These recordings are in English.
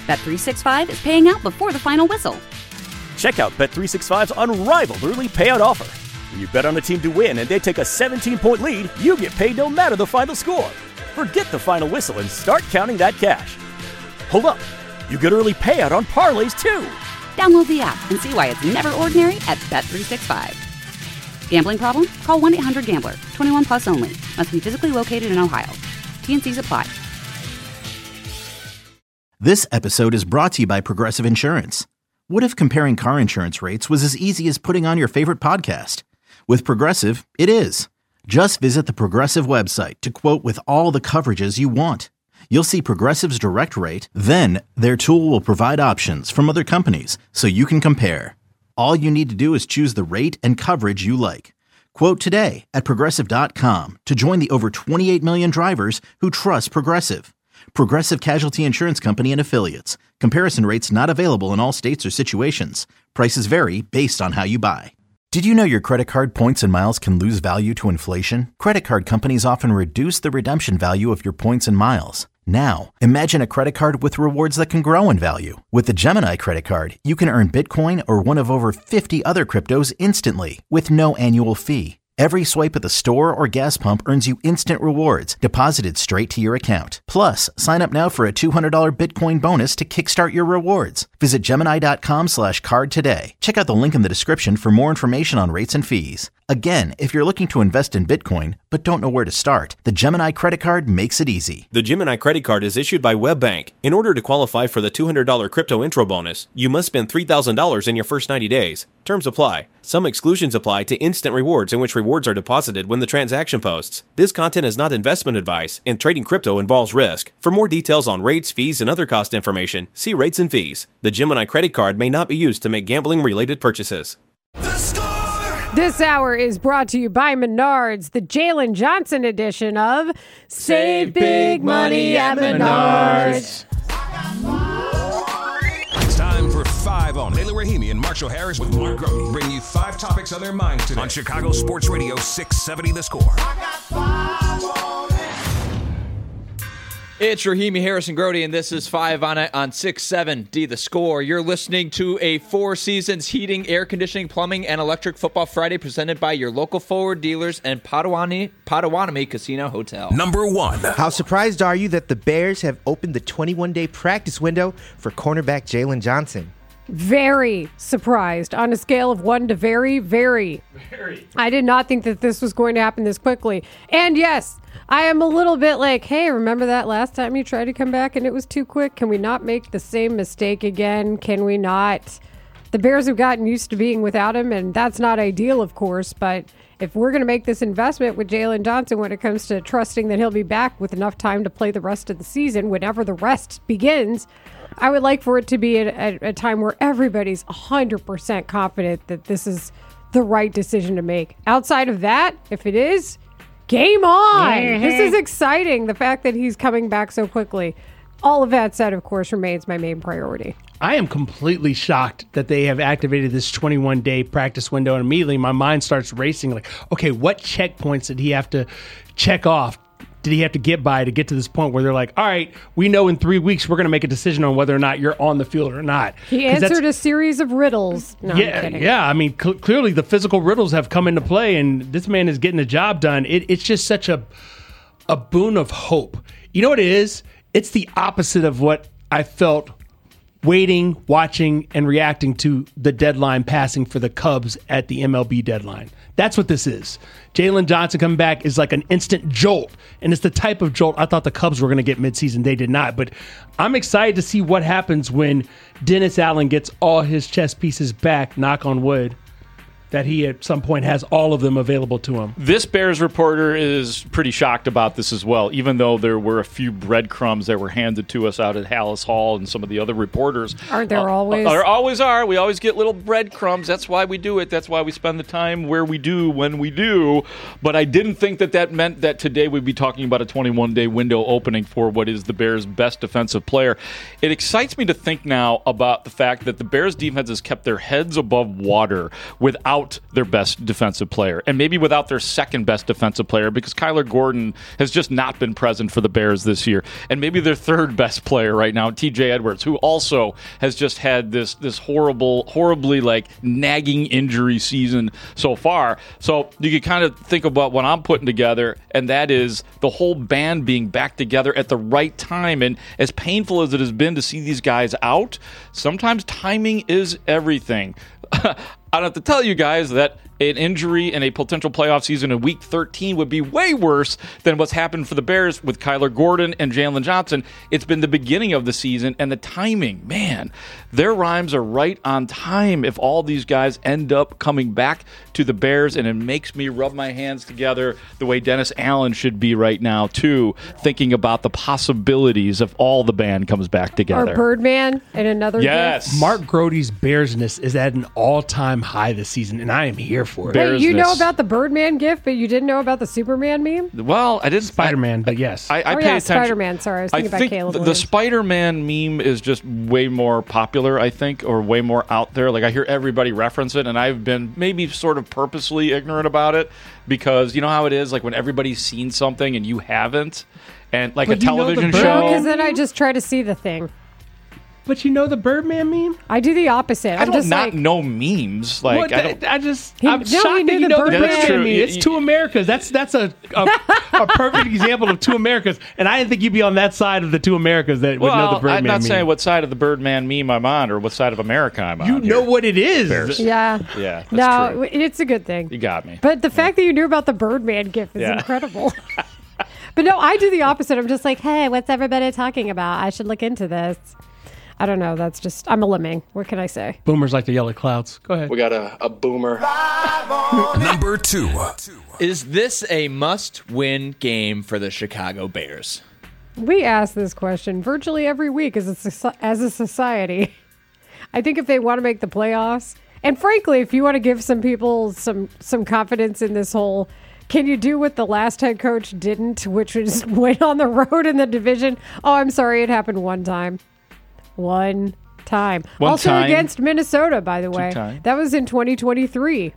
Bet365 is paying out before the final whistle. Check out Bet365's unrivaled early payout offer. When you bet on a team to win and they take a 17-point lead, you get paid no matter the final score. Forget the final whistle and start counting that cash. Hold up. You get early payout on parlays, too. Download the app and see why it's never ordinary at Bet365. Gambling problem? Call 1-800-GAMBLER. 21 plus only. Must be physically located in Ohio. T&Cs apply. This episode is brought to you by Progressive Insurance. What if comparing car insurance rates was as easy as putting on your favorite podcast? With Progressive, it is. Just visit the Progressive website to quote with all the coverages you want. You'll see Progressive's direct rate, then their tool will provide options from other companies so you can compare. All you need to do is choose the rate and coverage you like. Quote today at Progressive.com to join the over 28 million drivers who trust Progressive. Progressive Casualty Insurance Company and Affiliates. Comparison rates not available in all states or situations. Prices vary based on how you buy. Did you know your credit card points and miles can lose value to inflation? Credit card companies often reduce the redemption value of your points and miles. Now, imagine a credit card with rewards that can grow in value. With the Gemini credit card, you can earn Bitcoin or one of over 50 other cryptos instantly with no annual fee. Every swipe at the store or gas pump earns you instant rewards deposited straight to your account. Plus, sign up now for a $200 Bitcoin bonus to kickstart your rewards. Visit Gemini.com/card today. Check out the link in the description for more information on rates and fees. Again, if you're looking to invest in Bitcoin but don't know where to start, the Gemini credit card makes it easy. The Gemini credit card is issued by WebBank. In order to qualify for the $200 crypto intro bonus, you must spend $3,000 in your first 90 days. Terms apply. Some exclusions apply to instant rewards in which rewards are deposited when the transaction posts. This content is not investment advice, and trading crypto involves risk. For more details on rates, fees, and other cost information, see rates and fees. The Gemini credit card may not be used to make gambling-related purchases. This hour is brought to you by Menards, the Jalen Johnson edition of Save Big Money at Menards. It's time for 5 on. Layla Rahimi and Marshall Harris with Mark Grote bring you 5 topics on their mind today on Chicago Sports Radio 670 The Score. It's Rahimi, Harris, and Grote, and this is 5 on it on 670 The Score. You're listening to a Four Seasons Heating, Air Conditioning, Plumbing, and Electric Football Friday presented by your local forward dealers and Potawatomi Casino Hotel. Number 1. How surprised are you that the Bears have opened the 21-day practice window for cornerback Jalen Johnson? Very surprised on a scale of 1 to very, very. I did not think that this was going to happen this quickly. And yes, I am a little bit like, hey, remember that last time you tried to come back and it was too quick? Can we not make the same mistake again? Can we not? The Bears have gotten used to being without him, and that's not ideal, of course, but if we're going to make this investment with Jalen Johnson when it comes to trusting that he'll be back with enough time to play the rest of the season, whenever the rest begins, I would like for it to be a time where everybody's 100% confident that this is the right decision to make. Outside of that, if it is, game on. Mm-hmm. This is exciting. The fact that he's coming back so quickly. All of that said, of course, remains my main priority. I am completely shocked that they have activated this 21-day practice window, and immediately my mind starts racing like, okay, what checkpoints did he have to check off? Did he have to get by to get to this point where they're like, all right, we know in 3 weeks we're going to make a decision on whether or not you're on the field or not? He answered a series of riddles. No, I'm kidding. Yeah. I mean, clearly the physical riddles have come into play, and this man is getting the job done. It's just such a boon of hope. You know what it is? It's the opposite of what I felt waiting, watching, and reacting to the deadline passing for the Cubs at the MLB deadline. That's what this is. Jalen Johnson coming back is like an instant jolt, and it's the type of jolt I thought the Cubs were going to get midseason. They did not, but I'm excited to see what happens when Dennis Allen gets all his chess pieces back, knock on wood, that he at some point has all of them available to him. This Bears reporter is pretty shocked about this as well, even though there were a few breadcrumbs that were handed to us out at Hallis Hall and some of the other reporters. Aren't there always? There always are. We always get little breadcrumbs. That's why we do it. That's why we spend the time where we do when we do. But I didn't think that meant that today we'd be talking about a 21-day window opening for what is the Bears' best defensive player. It excites me to think now about the fact that the Bears' defense has kept their heads above water without without their best defensive player and maybe without their second best defensive player because Kyler Gordon has just not been present for the Bears this year, and maybe their third best player right now, TJ Edwards, who also has just had this horribly like nagging injury season so far. So you can kind of think about what I'm putting together, and that is the whole band being back together at the right time. And as painful as it has been to see these guys out, sometimes timing is everything. I don't have to tell you guys that an injury in a potential playoff season in Week 13 would be way worse than what's happened for the Bears with Kyler Gordon and Jalen Johnson. It's been the beginning of the season, and the timing, man, their rhymes are right on time if all these guys end up coming back to the Bears, and it makes me rub my hands together the way Dennis Allen should be right now, too, thinking about the possibilities if all the band comes back together. Or Birdman and another Yes. gift. Mark Grote's Bearsness is at an all-time high this season, and I am here for it. Wait, you know about the Birdman gift, but you didn't know about the Superman meme? Well, I didn't. Spider-Man, but yes. I pay attention. Spider-Man. Sorry, I was thinking about Caleb the Williams. Spider-Man meme is just way more popular, I think, or way more out there. Like, I hear everybody reference it, and I've been maybe sort of purposely ignorant about it because you know how it is, like when everybody's seen something and you haven't, and like But a you know the television Bird- show. Because then I just try to see the thing. But you know the Birdman meme? I do the opposite. I I'm don't just not like, know memes. Like What, I don't. I'm shocked that you know the Yeah, that's Birdman true. meme. It's two Americas. That's a perfect example of two Americas. And I didn't think you'd be on that side of the two Americas that would know the Birdman I'm not meme. saying what side of the Birdman meme I'm on or what side of America I'm on. You know what it is. Bears. Yeah. Yeah, that's No, true. it's a good thing. You got me. But the fact that you knew about the Birdman gift is Yeah. incredible. But no, I do the opposite. I'm just like, hey, what's everybody talking about? I should look into this. I don't know. That's just, I'm a lemming. What can I say? Boomers like to yell at clouds. Go ahead. We got a boomer. Number 2. Is this a must-win game for the Chicago Bears? We ask this question virtually every week as a society. I think if they want to make the playoffs, and frankly, if you want to give some people some confidence in this whole, can you do what the last head coach didn't, which was win on the road in the division? Oh, I'm sorry, it happened one time. One time. Also time. against Minnesota, by the way. time. That was in 2023.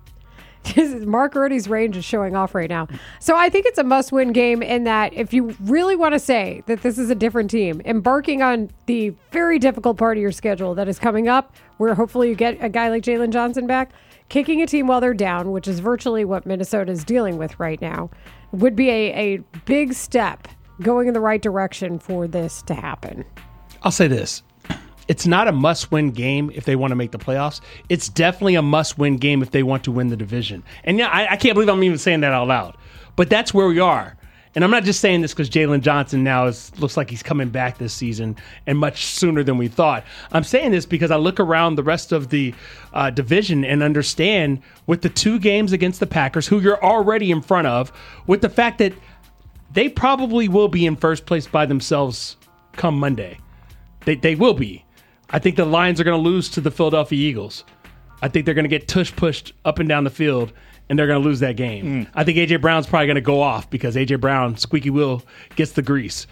Mark Rode's range is showing off right now. So I think it's a must-win game in that if you really want to say that this is a different team, embarking on the very difficult part of your schedule that is coming up, where hopefully you get a guy like Jalen Johnson back, kicking a team while they're down, which is virtually what Minnesota is dealing with right now, would be a big step going in the right direction for this to happen. I'll say this. It's not a must-win game if they want to make the playoffs. It's definitely a must-win game if they want to win the division. And yeah, I can't believe I'm even saying that out loud. But that's where we are. And I'm not just saying this because Jalen Johnson now looks like he's coming back this season and much sooner than we thought. I'm saying this because I look around the rest of the division and understand with the 2 games against the Packers, who you're already in front of, with the fact that they probably will be in first place by themselves come Monday. They will be. I think the Lions are going to lose to the Philadelphia Eagles. I think they're going to get pushed up and down the field, and they're going to lose that game. I think A.J. Brown's probably going to go off because A.J. Brown, squeaky wheel, gets the grease.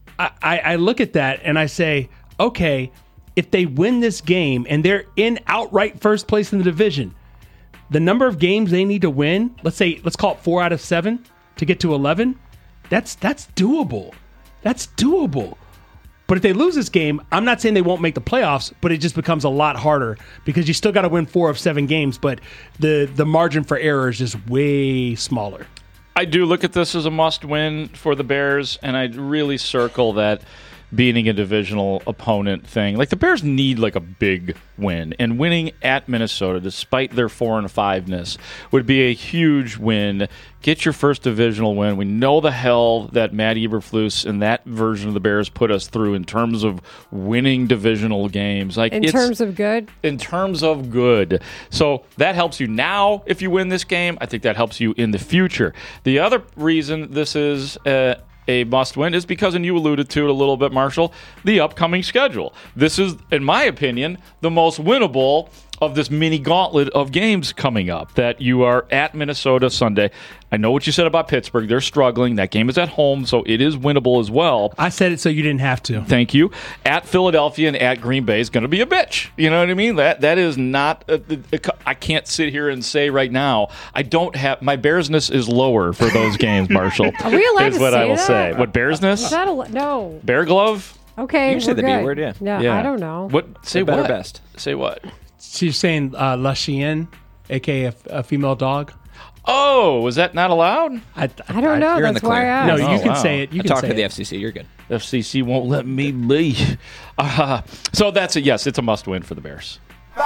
I look at that and I say, okay, if they win this game and they're in outright first place in the division, the number of games they need to win, let's call it 4 out of 7 to get to 11, that's doable. That's doable. But if they lose this game, I'm not saying they won't make the playoffs, but it just becomes a lot harder because you still got to win 4 of 7 games, but the margin for error is just way smaller. I do look at this as a must-win for the Bears, and I really circle that beating a divisional opponent thing. Like, the Bears need like a big win, and winning at Minnesota, despite their 4-5-ness, would be a huge win. Get your first divisional win. We know the hell that Matt Eberflus and that version of the Bears put us through in terms of winning divisional games. Like, In terms of good? In terms of good. So that helps you now if you win this game. I think that helps you in the future. The other reason this is a must-win is because, and you alluded to it a little bit, Marshall, the upcoming schedule. This is, in my opinion, the most winnable of this mini gauntlet of games coming up, that you are at Minnesota Sunday. I know what you said about Pittsburgh. They're struggling. That game is at home, so it is winnable as well. I said it so you didn't have to. Thank you. At Philadelphia and at Green Bay is going to be a bitch. You know what I mean? That is not. I can't sit here and say right now. I don't have my Bearsness is lower for those games. Marshall, are we allowed is to what say I will that? say. What Bearsness? Is that no. Bear glove? Okay, You said we're the B good. word, yeah. No, Yeah. I don't know. What? Say better what? best. Say what? She's saying La Chienne, a.k.a. a female dog. Oh, was that not allowed? I don't know. You're in That's the why I clear. asked. No, Oh, you can wow. say it. You I can talked say to the it. FCC. You're good. FCC won't let me be. So that's it. Yes, it's a must-win for the Bears.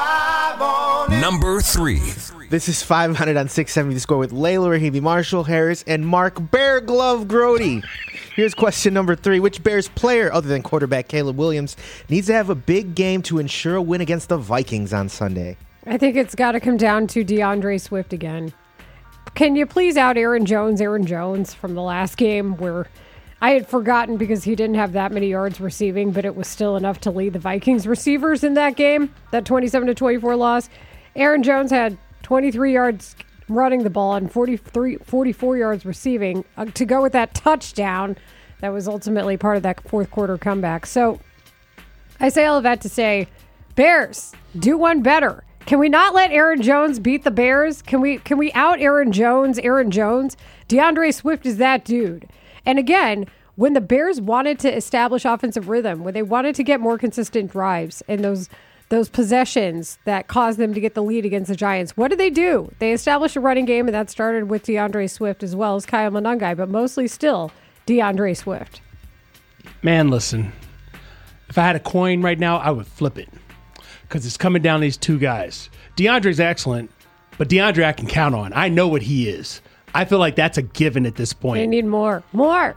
Number 3. This is 500 on 670 The Score with Layla Rahimi, Marshall Harris, and Mark Bear Glove Grody. Here's question number 3. Which Bears player, other than quarterback Caleb Williams, needs to have a big game to ensure a win against the Vikings on Sunday? I think it's got to come down to DeAndre Swift again. Can you please out Aaron Jones from the last game where I had forgotten because he didn't have that many yards receiving, but it was still enough to lead the Vikings receivers in that game, that 27-24 loss. Aaron Jones had 23 yards running the ball and 44 yards receiving to go with that touchdown that was ultimately part of that fourth quarter comeback. So I say all of that to say, Bears, do one better. Can we not let Aaron Jones beat the Bears? Can we out Aaron Jones? DeAndre Swift is that dude. And again, when the Bears wanted to establish offensive rhythm, when they wanted to get more consistent drives and those possessions that caused them to get the lead against the Giants, what did they do? They established a running game, and that started with DeAndre Swift as well as Kyle Monangai, but mostly still DeAndre Swift. Man, listen. If I had a coin right now, I would flip it. Because it's coming down to these two guys. DeAndre's excellent, but DeAndre I can count on. I know what he is. I feel like that's a given at this point. They need more. More.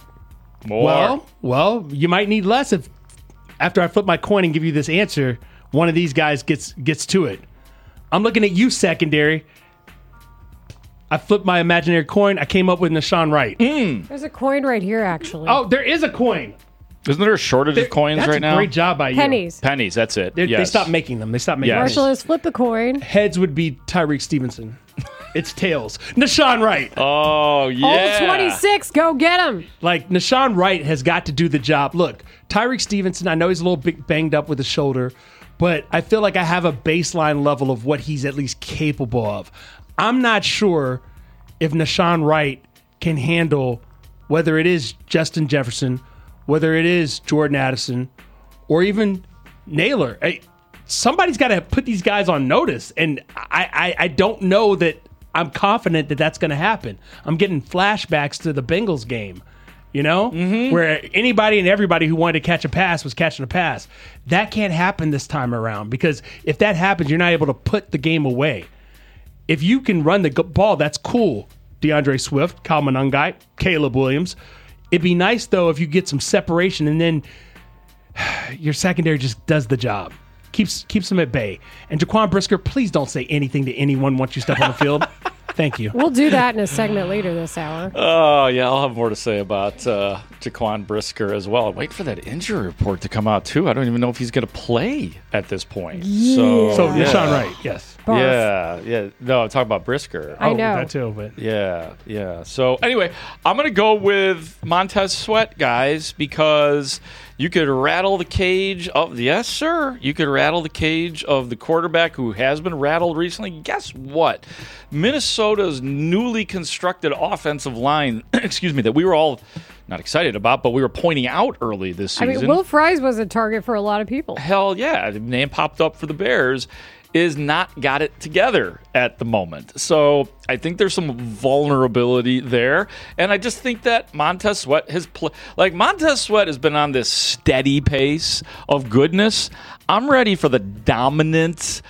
Well, you might need less if after I flip my coin and give you this answer, one of these guys gets to it. I'm looking at you, secondary. I flipped my imaginary coin. I came up with Nashawn Wright. There's a coin right here, actually. Oh, there is a coin. Isn't there a shortage of coins That's right a now? great job by you. Pennies. Pennies, that's it. They Yes. stopped making them. Yes. Marshall has flipped a coin. Heads would be Tyreek Stevenson. It's tails. Nashawn Wright. Oh, yeah. Old 26, go get him. Like, Nashawn Wright has got to do the job. Look, Tyreek Stevenson, I know he's a little bit banged up with his shoulder, but I feel like I have a baseline level of what he's at least capable of. I'm not sure if Nashawn Wright can handle whether it is Justin Jefferson, whether it is Jordan Addison, or even Naylor. Hey, somebody's got to put these guys on notice, and I don't know that I'm confident that that's going to happen. I'm getting flashbacks to the Bengals game, where anybody and everybody who wanted to catch a pass was catching a pass. That can't happen this time around, because if that happens, you're not able to put the game away. If you can run the ball, that's cool. DeAndre Swift, Kyle Monangai, Caleb Williams. It'd be nice, though, if you get some separation and then your secondary just does the job. Keeps them at bay. And Jaquan Brisker, please don't say anything to anyone once you step on the field. Thank you. We'll do that in a segment later this hour. Oh, yeah, I'll have more to say about Jaquan Brisker as well. Wait for that injury report to come out, too. I don't even know if he's going to play at this point. Yeah. So Nashawn Wright, yes. Barf. Yeah. No, I'm talking about Brisker. I know. That too, but Yeah. So anyway, I'm going to go with Montez Sweat, guys, because you could rattle the cage of you could rattle the cage of the quarterback who has been rattled recently. Guess what? Minnesota's newly constructed offensive line, that we were all not excited about, but we were pointing out early this season. Will Fries was a target for a lot of people. Hell yeah, the name popped up for the Bears. Is not got it together at the moment. So I think there's some vulnerability there. And I just think that Montez Sweat Montez Sweat has been on this steady pace of goodness. I'm ready for the dominant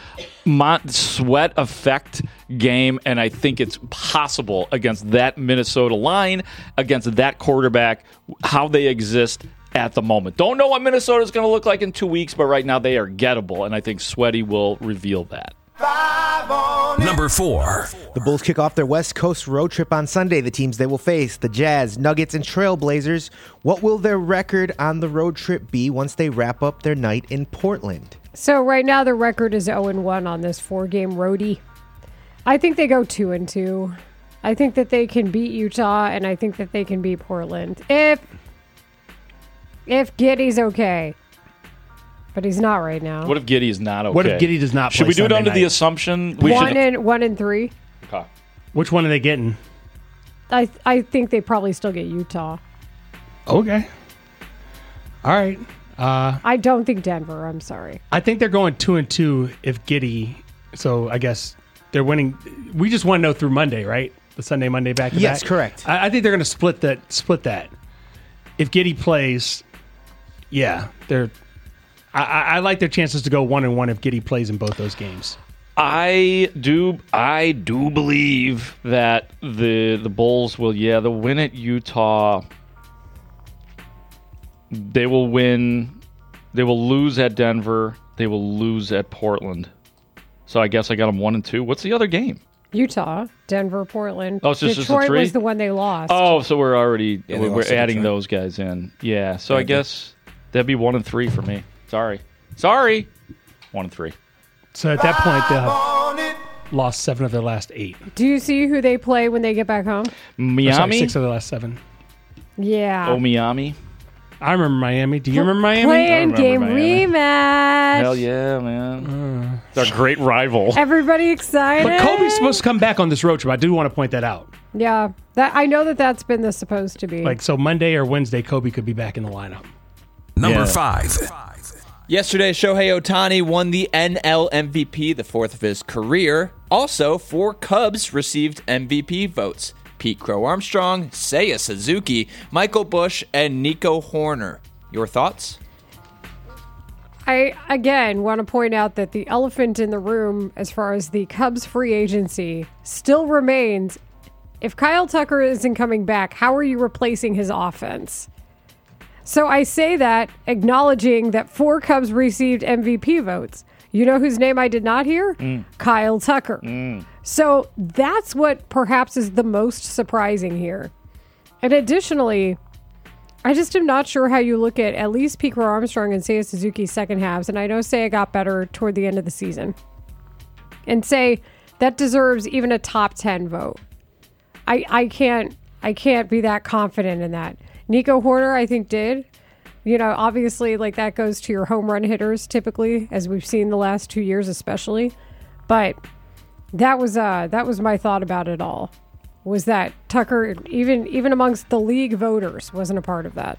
Sweat effect game, and I think it's possible against that Minnesota line, against that quarterback, how they exist at the moment. Don't know what Minnesota is going to look like in 2 weeks, but right now they are gettable, and I think Sweaty will reveal that. Number 4. The Bulls kick off their West Coast road trip on Sunday. The teams they will face, the Jazz, Nuggets, and Trailblazers. What will their record on the road trip be once they wrap up their night in Portland? So right now the record is 0-1 on this 4-game roadie. I think they go 2-2. I think that they can beat Utah, and I think that they can beat Portland. If Giddey's okay. But he's not right now. What if Giddey is not okay? What if Giddey does not play Should we do Sunday it under night? the assumption we One should... and 3. Okay. Which one are they getting? I think they probably still get Utah. Okay. All right. I don't think Denver. I'm sorry. I think they're going 2-2 if Giddey. So I guess they're winning. We just want to know through Monday, right? The Sunday, Monday back to back. Yes, correct. I think they're going to split that. If Giddey plays, yeah, they're. I like their chances to go 1-1 if Giddey plays in both those games. I do believe that the Bulls will, they'll win at Utah. They will win. They will lose at Denver. They will lose at Portland. So I guess I got them 1-2. What's the other game? Utah, Denver, Portland. Oh, it's just Detroit the 3? was the one they lost. Oh, so we're already we're adding Detroit. those guys in. Yeah. So I guess that'd be 1-3 for me. Sorry. 1-3. So at that point, they'll have lost 7 of their last 8. Do you see who they play when they get back home? Or sorry, Miami. 6 of their last 7. Yeah. Oh, Miami. I remember Miami. Do you remember Miami? Playing remember game Miami. rematch. Hell yeah, man. It's our great rival. Everybody excited? But Kobe's supposed to come back on this road trip. I do want to point that out. Yeah. I know that's been the supposed to be. So Monday or Wednesday, Kobe could be back in the lineup. Number 5. Yesterday, Shohei Ohtani won the NL MVP, the 4th of his career. Also, 4 Cubs received MVP votes. Pete Crow Armstrong, Seiya Suzuki, Michael Busch, and Nico Horner. Your thoughts? I, again, want to point out that the elephant in the room as far as the Cubs free agency still remains. If Kyle Tucker isn't coming back, how are you replacing his offense? So I say that acknowledging that 4 Cubs received MVP votes. You know whose name I did not hear? Kyle Tucker. So that's what perhaps is the most surprising here. And additionally, I just am not sure how you look at least Pete Crow Armstrong and Seiya Suzuki's second halves. And I know Seiya got better toward the end of the season. And say that deserves even a top 10 vote. I can't be that confident in that. Nico Horner, I think, did. You know, obviously, that goes to your home run hitters typically, as we've seen the last 2 years especially. But that was my thought about it all, was that Tucker, even amongst the league voters, wasn't a part of that.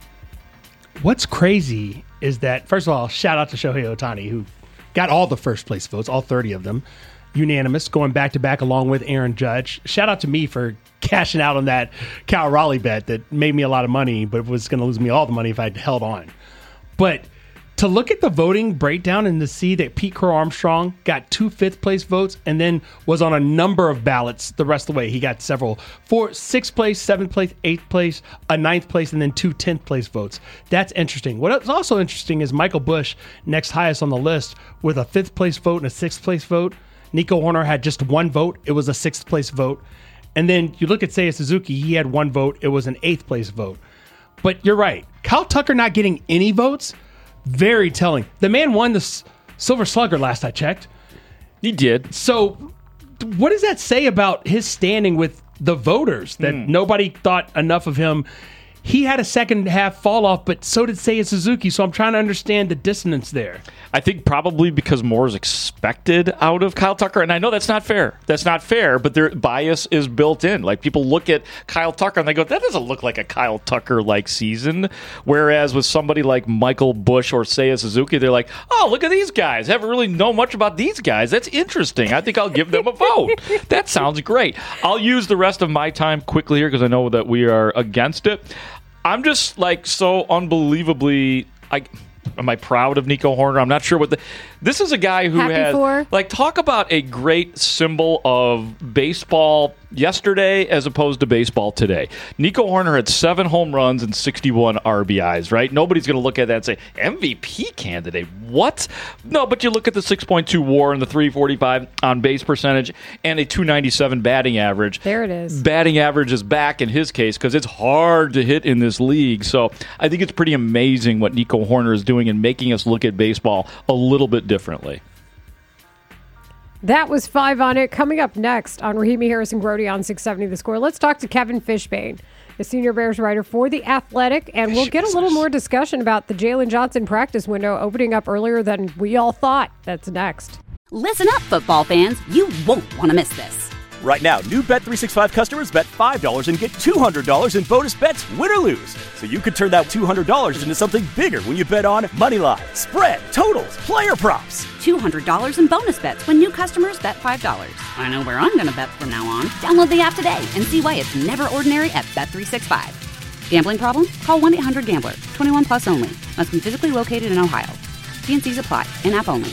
What's crazy is that, first of all, shout out to Shohei Ohtani, who got all the first place votes, all 30 of them, unanimous, going back to back along with Aaron Judge. Shout out to me for cashing out on that Cal Raleigh bet that made me a lot of money, but was going to lose me all the money if I'd held on. But to look at the voting breakdown and to see that Pete Crow Armstrong got 2 fifth place votes and then was on a number of ballots the rest of the way. He got several, 4, 6th place, 7th place, 8th place, a 9th place, and then 2 10th place votes. That's interesting. What's also interesting is Michael Busch, next highest on the list, with a 5th place vote and a 6th place vote. Nico Horner had just 1 vote. It was a 6th place vote. And then you look at Seiya Suzuki, he had 1 vote. It was an 8th place vote. But you're right. Kyle Tucker not getting any votes, very telling. The man won the Silver Slugger last I checked. He did. So what does that say about his standing with the voters, that nobody thought enough of him? He had a second half fall off, but so did Seiya Suzuki. So I'm trying to understand the dissonance there. I think probably because more is expected out of Kyle Tucker. And I know that's not fair. That's not fair, but their bias is built in. Like, people look at Kyle Tucker and they go, that doesn't look like a Kyle Tucker-like season. Whereas with somebody like Michael Busch or Seiya Suzuki, they're like, oh, look at these guys. I haven't really known much about these guys. That's interesting. I think I'll give them a vote. That sounds great. I'll use the rest of my time quickly here because I know that we are against it. I'm just so unbelievably... am I proud of Nico Horner? I'm not sure what this is a guy who Happy for? talk about a great symbol of baseball yesterday as opposed to baseball today. Nico Horner had 7 home runs and 61 RBIs, right? Nobody's going to look at that and say, MVP candidate, what? No, but you look at the 6.2 WAR and the 345 on base percentage and a 297 batting average. There it is. Batting average is back in his case because it's hard to hit in this league. So I think it's pretty amazing what Nico Horner is doing and making us look at baseball a little bit differently. That was 5 on it. Coming up next on Rahimi Harrison Grody on 670 The Score, let's talk to Kevin Fishbane, the senior Bears writer for The Athletic, and we'll get a little more discussion about the Jalen Johnson practice window opening up earlier than we all thought. That's next. Listen up, football fans. You won't want to miss this. Right now, new Bet365 customers bet $5 and get $200 in bonus bets, win or lose. So you could turn that $200 into something bigger when you bet on moneyline, spread, totals, player props. $200 in bonus bets when new customers bet $5. I know where I'm going to bet from now on. Download the app today and see why it's never ordinary at Bet365. Gambling problem? Call 1-800-GAMBLER. 21 plus only. Must be physically located in Ohio. T&Cs apply. In-app only.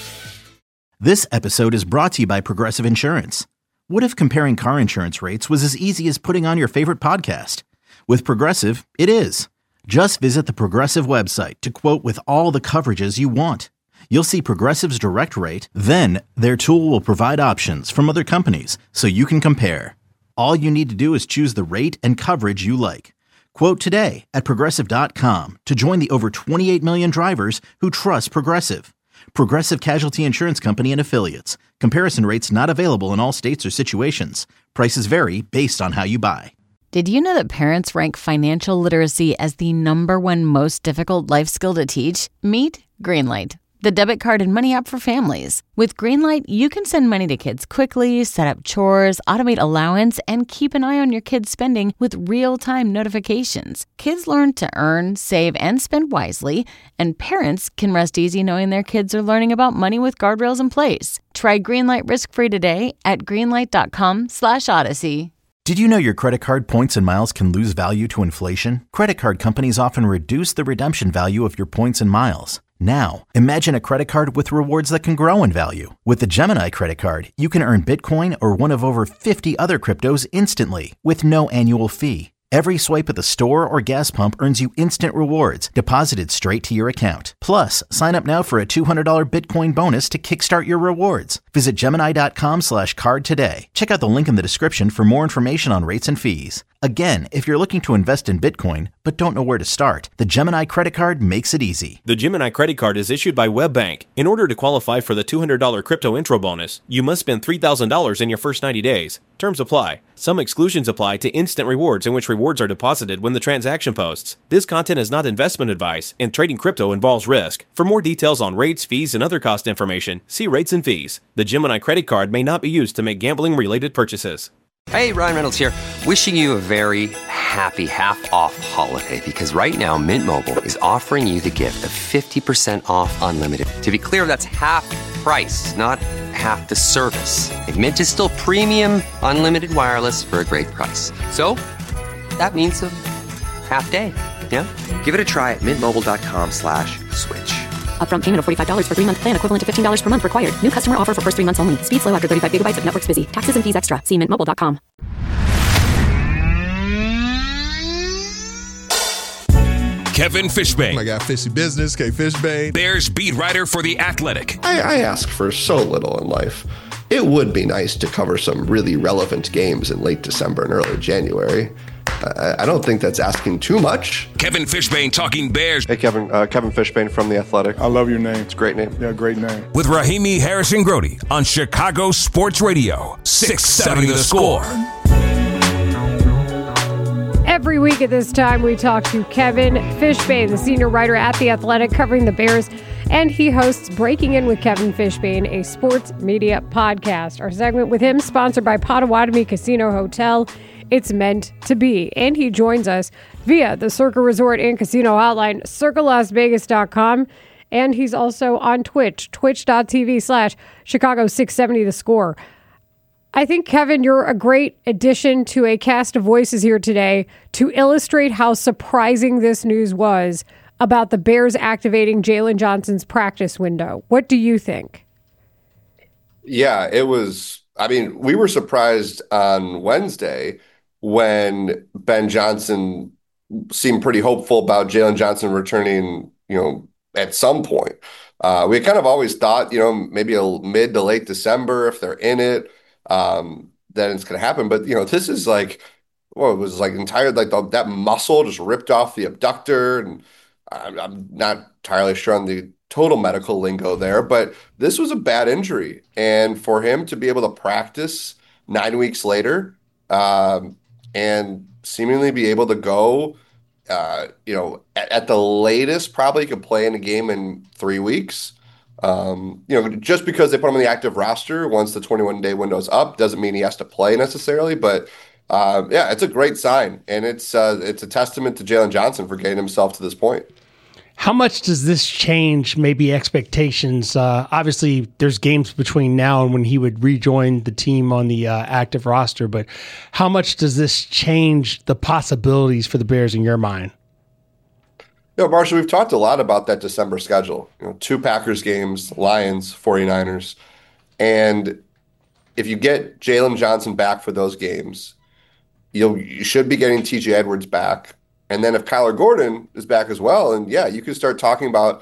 This episode is brought to you by Progressive Insurance. What if comparing car insurance rates was as easy as putting on your favorite podcast? With Progressive, it is. Just visit the Progressive website to quote with all the coverages you want. You'll see Progressive's direct rate, then their tool will provide options from other companies so you can compare. All you need to do is choose the rate and coverage you like. Quote today at Progressive.com to join the over 28 million drivers who trust Progressive. Progressive Casualty Insurance Company and Affiliates. Comparison rates not available in all states or situations. Prices vary based on how you buy. Did you know that parents rank financial literacy as the #1 most difficult life skill to teach? Meet Greenlight, the debit card and money app for families. With Greenlight, you can send money to kids quickly, set up chores, automate allowance, and keep an eye on your kids' spending with real-time notifications. Kids learn to earn, save, and spend wisely, and parents can rest easy knowing their kids are learning about money with guardrails in place. Try Greenlight risk-free today at greenlight.com/Odyssey. Did you know your credit card points and miles can lose value to inflation? Credit card companies often reduce the redemption value of your points and miles. Now, imagine a credit card with rewards that can grow in value. With the Gemini credit card, you can earn Bitcoin or one of over 50 other cryptos instantly with no annual fee. Every swipe at the store or gas pump earns you instant rewards deposited straight to your account. Plus, sign up now for a $200 Bitcoin bonus to kickstart your rewards. Visit Gemini.com/card today. Check out the link in the description for more information on rates and fees. Again, if you're looking to invest in Bitcoin but don't know where to start, the Gemini credit card makes it easy. The Gemini credit card is issued by WebBank. In order to qualify for the $200 crypto intro bonus, you must spend $3,000 in your first 90 days. Terms apply. Some exclusions apply to instant rewards in which rewards are deposited when the transaction posts. This content is not investment advice, and trading crypto involves risk. For more details on rates, fees, and other cost information, see rates and fees. The Gemini credit card may not be used to make gambling-related purchases. Hey, Ryan Reynolds here, wishing you a very happy half-off holiday, because right now Mint Mobile is offering you the gift of 50% off unlimited. To be clear, that's half price, not half the service. And Mint is still premium unlimited wireless for a great price. So that means a half day, yeah? Give it a try at mintmobile.com/switch. Upfront payment of $45 for 3-month plan, equivalent to $15 per month required. New customer offer for first 3 months only. Speed slow after 35 gigabytes if network's busy. Taxes and fees extra. See mintmobile.com. Kevin Fishbane. I got Fishy Business, K. Fishbane. Bears beat writer for The Athletic. I ask for so little in life. It would be nice to cover some really relevant games in late December and early January. I don't think that's asking too much. Kevin Fishbane talking Bears. Hey, Kevin. Kevin Fishbane from The Athletic. I love your name. It's a great name. Yeah, great name. With Rahimi Harrison Grody on Chicago Sports Radio, 670 The Score. Every week at this time, we talk to Kevin Fishbane, the senior writer at The Athletic, covering the Bears, and he hosts Breaking In with Kevin Fishbane, a sports media podcast. Our segment with him, sponsored by Potawatomi Casino Hotel. It's meant to be. And he joins us via the Circa Resort and Casino hotline, circalasvegas.com. And he's also on Twitch, twitch.tv/Chicago670 The Score. I think, Kevin, you're a great addition to a cast of voices here today to illustrate how surprising this news was about the Bears activating Jalen Johnson's practice window. What do you think? Yeah, it was. I mean, we were surprised on Wednesday when Ben Johnson seemed pretty hopeful about Jalen Johnson returning, at some point. We kind of always thought, maybe a mid to late December, if they're in it, then it's going to happen. But, this is like, it was like that muscle just ripped off the abductor. And I'm not entirely sure on the total medical lingo there, but this was a bad injury. And for him to be able to practice 9 weeks later and seemingly be able to go, at the latest, probably could play in a game in 3 weeks. Just because they put him on the active roster once the 21-day window is up doesn't mean he has to play necessarily. But it's a great sign, and it's a testament to Jalen Johnson for getting himself to this point. How much does this change maybe expectations? Obviously, there's games between now and when he would rejoin the team on the active roster, but how much does this change the possibilities for the Bears in your mind? Marshall, we've talked a lot about that December schedule. 2 Packers games, Lions, 49ers. And if you get Jalen Johnson back for those games, you should be getting TJ Edwards back. And then if Kyler Gordon is back as well, and you can start talking about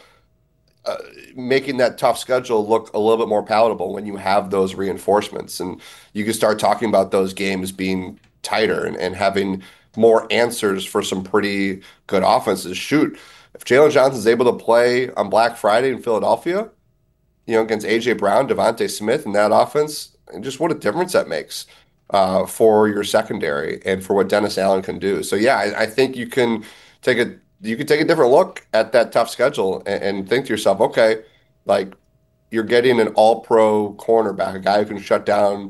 making that tough schedule look a little bit more palatable when you have those reinforcements. And you can start talking about those games being tighter and having more answers for some pretty good offenses. Shoot, if Jalen Johnson's able to play on Black Friday in Philadelphia, against A.J. Brown, Devontae Smith in that offense, and just what a difference that makes for your secondary and for what Dennis Allen can do. So, I think you can take a different look at that tough schedule and think to yourself, okay, like you're getting an all-pro cornerback, a guy who can shut down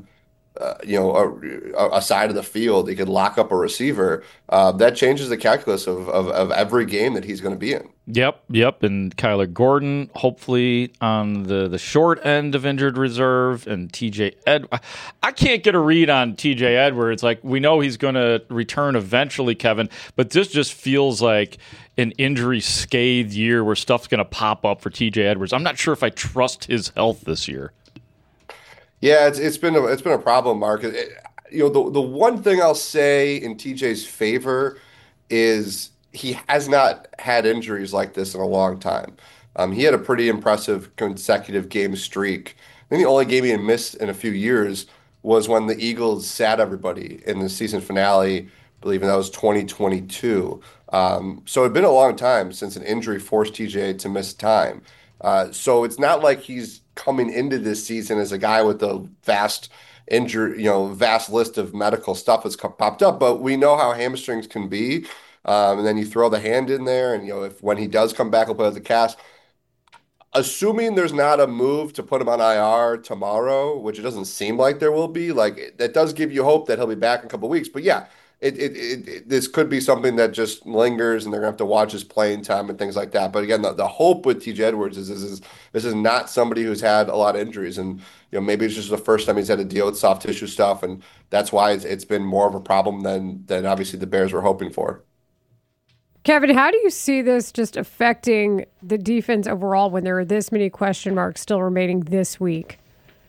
a side of the field. He could lock up a receiver. That changes the calculus of every game that he's going to be in. Yep. And Kyler Gordon, hopefully on the short end of injured reserve, and TJ Edwards. I can't get a read on TJ Edwards. Like, we know he's going to return eventually, Kevin, but this just feels like an injury-scathed year where stuff's going to pop up for TJ Edwards. I'm not sure if I trust his health this year. Yeah, it's been a problem, Mark. The one thing I'll say in TJ's favor is he has not had injuries like this in a long time. He had a pretty impressive consecutive game streak. I think the only game he had missed in a few years was when the Eagles sat everybody in the season finale, I believe, and that was 2022. So it'd been a long time since an injury forced TJ to miss time. So it's not like he's coming into this season as a guy with a vast list of medical stuff that's popped up. But we know how hamstrings can be. And then you throw the hand in there, and if when he does come back, he'll play with the cast. Assuming there's not a move to put him on IR tomorrow, which it doesn't seem like there will be, like that does give you hope that he'll be back in a couple of weeks. But this could be something that just lingers, and they're gonna have to watch his playing time and things like that. But again, the hope with TJ Edwards is this is not somebody who's had a lot of injuries, and maybe it's just the first time he's had to deal with soft tissue stuff, and that's why it's been more of a problem than obviously the Bears were hoping for. Kevin, how do you see this just affecting the defense overall when there are this many question marks still remaining this week?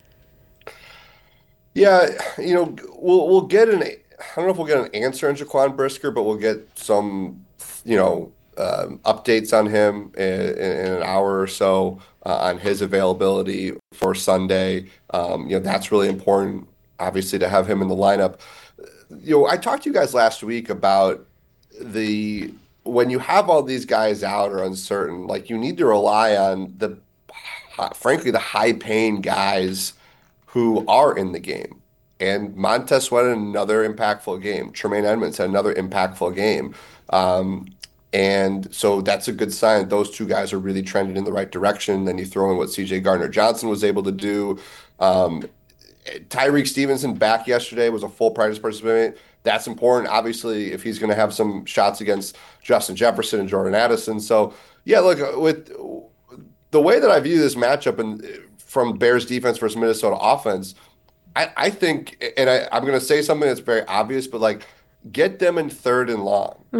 Yeah, we'll get an. I don't know if we'll get an answer on Jaquan Brisker, but we'll get some, updates on him in an hour or so on his availability for Sunday. That's really important, obviously, to have him in the lineup. I talked to you guys last week about when you have all these guys out or uncertain, like you need to rely on frankly, the high-paying guys who are in the game. And Montez Sweat had another impactful game. Tremaine Edmonds had another impactful game. And so that's a good sign. Those two guys are really trending in the right direction. Then you throw in what C.J. Gardner-Johnson was able to do. Tyreek Stevenson back yesterday, was a full practice participant. That's important, obviously, if he's going to have some shots against Justin Jefferson and Jordan Addison. So, look, with the way that I view this matchup from Bears defense versus Minnesota offense, I think, and I'm going to say something that's very obvious, but like get them in third and long. Mm-hmm.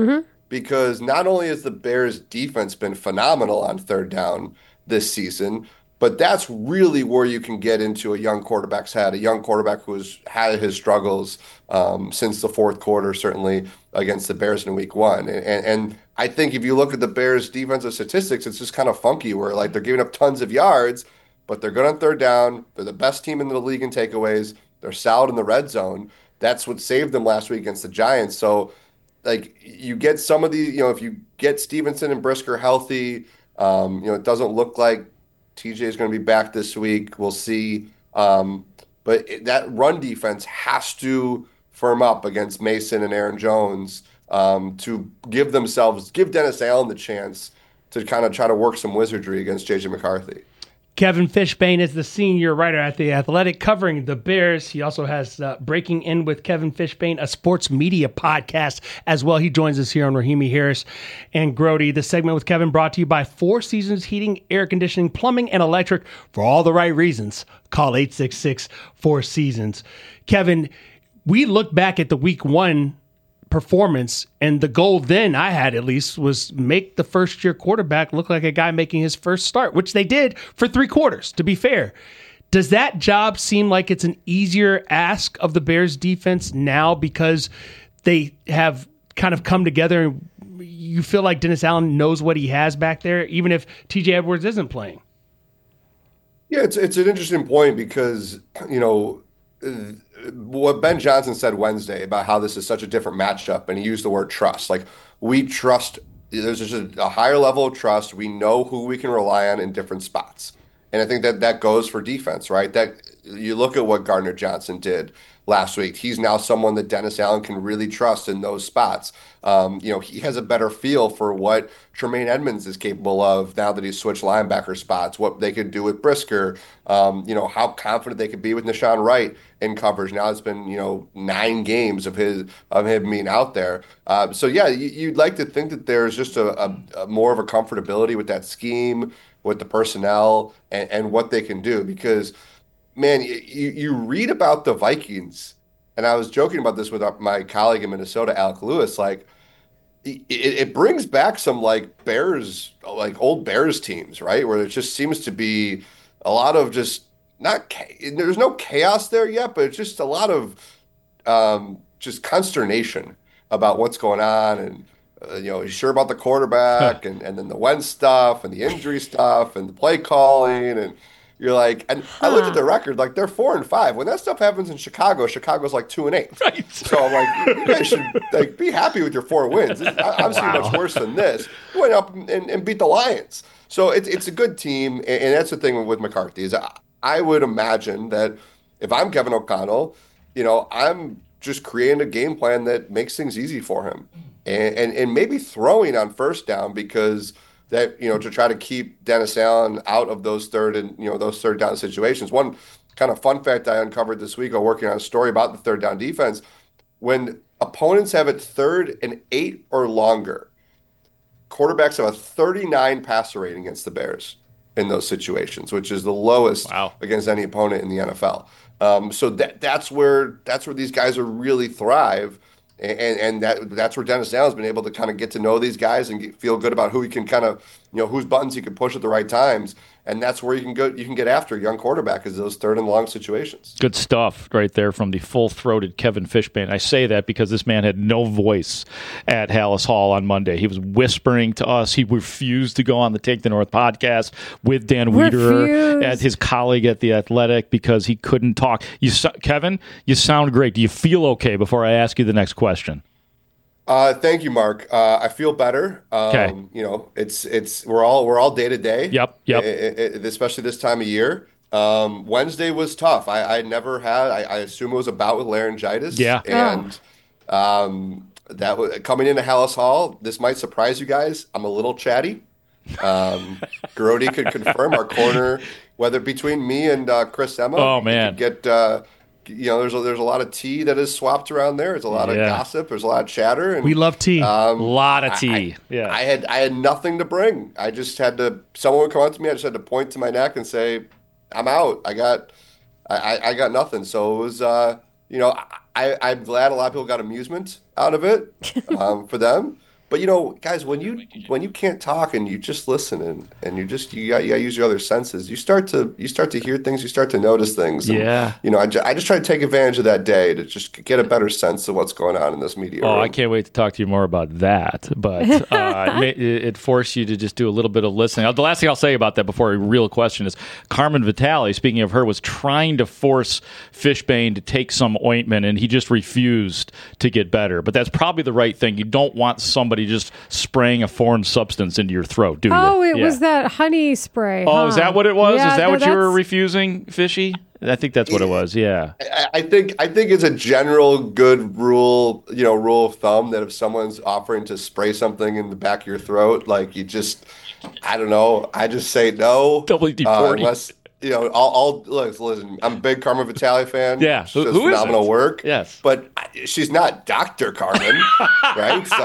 because not only has the Bears defense been phenomenal on third down this season, but that's really where you can get into a young quarterback's head, a young quarterback who's had his struggles since the fourth quarter, certainly against the Bears in week one. And I think if you look at the Bears' defensive statistics, it's just kind of funky where like they're giving up tons of yards, but they're good on third down. They're the best team in the league in takeaways. They're solid in the red zone. That's what saved them last week against the Giants. So, like, you get some of these, if you get Stevenson and Brisker healthy, it doesn't look like TJ is going to be back this week. We'll see. But that run defense has to firm up against Mason and Aaron Jones to give Dennis Allen the chance to kind of try to work some wizardry against J.J. McCarthy. Kevin Fishbain is the senior writer at The Athletic covering the Bears. He also has Breaking In with Kevin Fishbain, a sports media podcast as well. He joins us here on Rahimi Harris and Grody. The segment with Kevin brought to you by Four Seasons Heating, Air Conditioning, Plumbing, and Electric. For all the right reasons, call 866-4Seasons. Kevin, we look back at the week one performance, and the goal then I had at least was make the first year quarterback look like a guy making his first start, which they did for 3 quarters, to be fair. Does that job seem like it's an easier ask of the Bears defense now because they have kind of come together and you feel like Dennis Allen knows what he has back there, even if TJ Edwards isn't playing? Yeah, it's an interesting point because, what Ben Johnson said Wednesday about how this is such a different matchup, and he used the word trust. Like, we trust, there's just a higher level of trust. We know who we can rely on in different spots. And I think that goes for defense, right? That you look at what Gardner Johnson did last week. He's now someone that Dennis Allen can really trust in those spots. He has a better feel for what Tremaine Edmonds is capable of now that he's switched linebacker spots, what they could do with Brisker, how confident they could be with Nahshon Wright in coverage. Now it's been, 9 games of him being out there. You'd like to think that there's just a more of a comfortability with that scheme, with the personnel and what they can do, because man, you read about the Vikings, and I was joking about this with my colleague in Minnesota, Alec Lewis. Like, it brings back some Bears, old Bears teams, right? Where it just seems to be a lot of just there's no chaos there yet, but it's just a lot of just consternation about what's going on, and he's sure about the quarterback, and then the Wentz stuff, and the injury stuff, and the play calling, and you're like, and I looked at the record, like they're 4-5. When that stuff happens in Chicago's like 2-8. Right. So I'm like, you guys should be happy with your 4 wins. I'm seeing much worse than this. You went up and beat the Lions. So it's a good team, and that's the thing with McCarthy is I would imagine that if I'm Kevin O'Connell, I'm just creating a game plan that makes things easy for him, and maybe throwing on first down because that, to try to keep Dennis Allen out of those third down situations. One kind of fun fact I uncovered this week while working on a story about the third down defense, when opponents have it 3rd and 8 or longer, quarterbacks have a 39 passer rating against the Bears in those situations, which is the lowest against any opponent in the NFL. So that's where these guys are really thrive. And that's where Dennis Allen's been able to kind of get to know these guys and feel good about who he can kind of, whose buttons he can push at the right times. And that's where you can get after a young quarterback, is those 3rd and long situations. Good stuff right there from the full-throated Kevin Fishbain. I say that because this man had no voice at Halas Hall on Monday. He was whispering to us. He refused to go on the Take the North podcast with Dan Wiederer, at his colleague at The Athletic, because he couldn't talk. Kevin, you sound great. Do you feel okay before I ask you the next question? Thank you, Mark. I feel better. Okay. We're all day to day. Yep. Especially this time of year. Wednesday was tough. I never had. I assume it was a bout with laryngitis. Yeah. And that was coming into Halas Hall. This might surprise you guys. I'm a little chatty. Grody could confirm our corner, whether between me and Chris Emma. Oh man. Get. There's a lot of tea that is swapped around there. There's a lot of gossip. There's a lot of chatter. And, we love tea. A lot of tea. I had nothing to bring. I just had to. Someone would come up to me. I just had to point to my neck and say, "I'm out. I got nothing." So it was. I'm glad a lot of people got amusement out of it for them. But guys, when you can't talk and you just listen and you gotta use your other senses, you start to hear things, you start to notice things. And, I just try to take advantage of that day to just get a better sense of what's going on in this media room. I can't wait to talk to you more about that. But it forced you to just do a little bit of listening. The last thing I'll say about that before a real question is Carmen Vitale, speaking of her, was trying to force Fishbane to take some ointment, and he just refused to get better. But that's probably the right thing. You don't want somebody just spraying a foreign substance into your throat, do you? Oh, it was that honey spray. Oh, is that what it was? Yeah, is that what you were refusing, Fishy? I think that's what it was. Yeah. I think it's a general good rule, rule of thumb that if someone's offering to spray something in the back of your throat, like you just, I don't know, I just say no. WD-40. Unless. Listen, I'm a big Carmen Vitale fan. Yeah. She does phenomenal work. Yes. But she's not Dr. Carmen, right? So,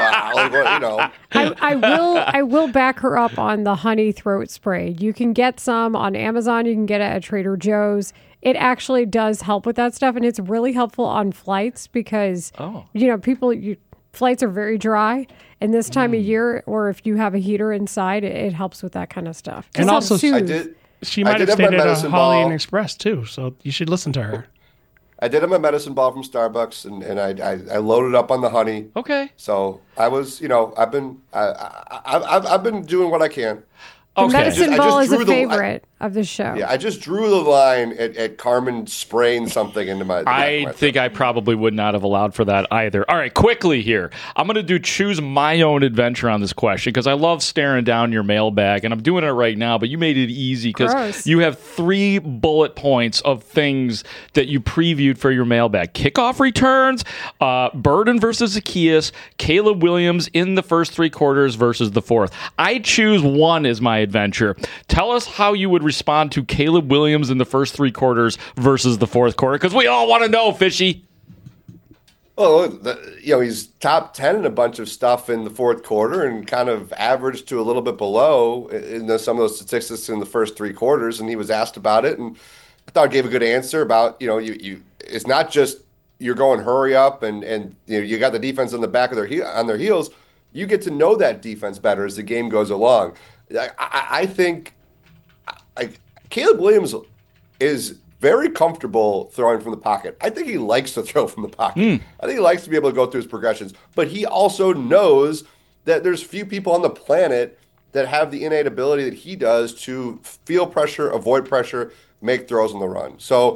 I will back her up on the honey throat spray. You can get some on Amazon. You can get it at Trader Joe's. It actually does help with that stuff, and it's really helpful on flights because, flights are very dry, and this time of year, or if you have a heater inside, it helps with that kind of stuff. And also, she might have stayed at a Holiday Inn Express too, so you should listen to her. I did have my medicine ball from Starbucks, and I loaded up on the honey. Okay. So I was, I've been doing what I can. The medicine ball is a favorite of the show. Yeah, I just drew the line at Carmen spraying something into my. I think I probably would not have allowed for that either. All right, quickly here. I'm going to choose my own adventure on this question because I love staring down your mailbag, and I'm doing it right now, but you made it easy because you have 3 bullet points of things that you previewed for your mailbag. Kickoff returns, Burden versus Zacchaeus, Caleb Williams in the first 3 quarters versus the fourth. I choose one as my adventure. Tell us how you would respond to Caleb Williams in the first 3 quarters versus the fourth quarter, because we all want to know, Fishy. Well, he's top 10 in a bunch of stuff in the fourth quarter and kind of averaged to a little bit below in some of those statistics in the first 3 quarters, and he was asked about it, and I thought he gave a good answer about, it's not just you're going hurry up and you got the defense on the back of their heels. You get to know that defense better as the game goes along. I think Caleb Williams is very comfortable throwing from the pocket. I think he likes to throw from the pocket. I think he likes to be able to go through his progressions. But he also knows that there's few people on the planet that have the innate ability that he does to feel pressure, avoid pressure, make throws on the run. So,